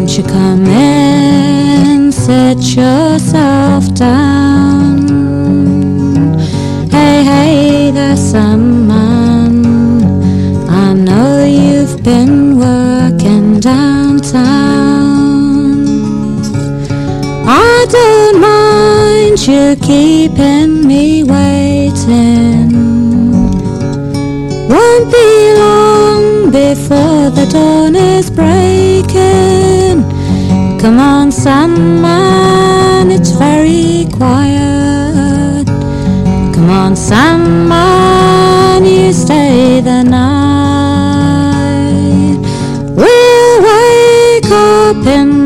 you come in, sit yourself down. Hey, hey, there's some man. I know you've been working downtown. I don't mind you keeping me waiting. Won't be long before the dawn is breaking. Come on, Sandman, it's very quiet. Come on, Sandman, you stay the night. We'll wake up in